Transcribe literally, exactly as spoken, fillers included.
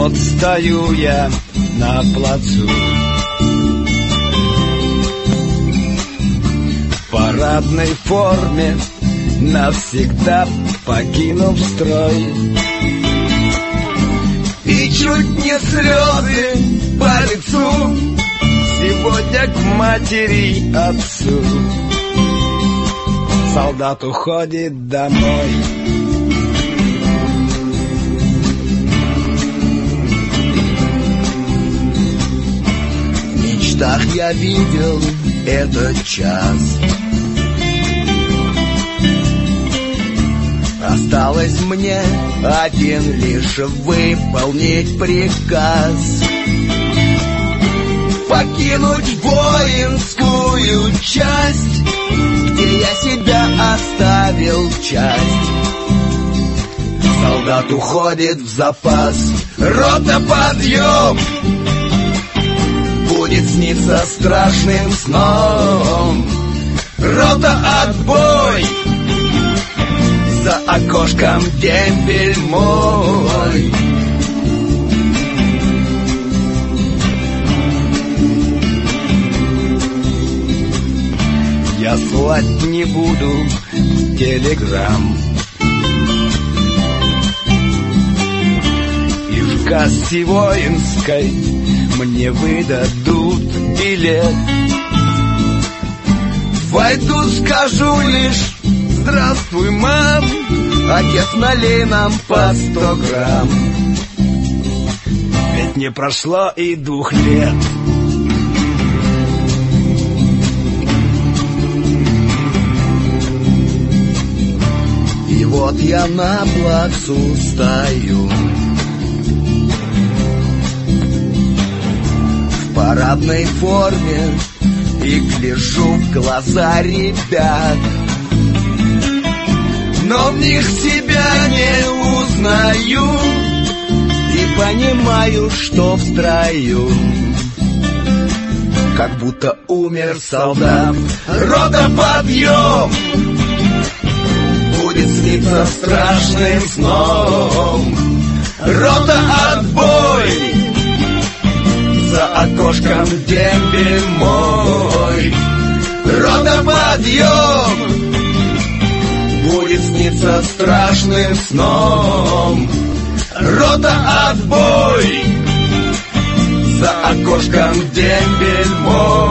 Вот стою я на плацу, в парадной форме, навсегда покинув строй. И чуть не слезы по лицу сегодня к матери и отцу. Солдат уходит домой. В мечтах я видел этот час. Осталось мне один лишь выполнить приказ. Покинуть воинскую часть, где я себя оставил часть. Солдат уходит в запас. Рота, подъем! Будет сниться страшным сном. Рота, отбой! За окошком дембель мой. Я слать не буду телеграмм, и в кассе воинской мне выдадут билет. Войду, скажу лишь: здравствуй, мам, отец, налей нам по сто грамм. Ведь не прошло и двух лет. И вот я на плацу стою, в парадной форме, и гляжу в глаза ребят. Но в них себя не узнаю и понимаю, что в строю как будто умер солдат. Рота, подъем! Будет сниться страшным сном. Рота, отбой! За окошком дембель мой. Рота, подъем! Будет сниться страшным сном. Рота, отбой! За окошком дембель мой.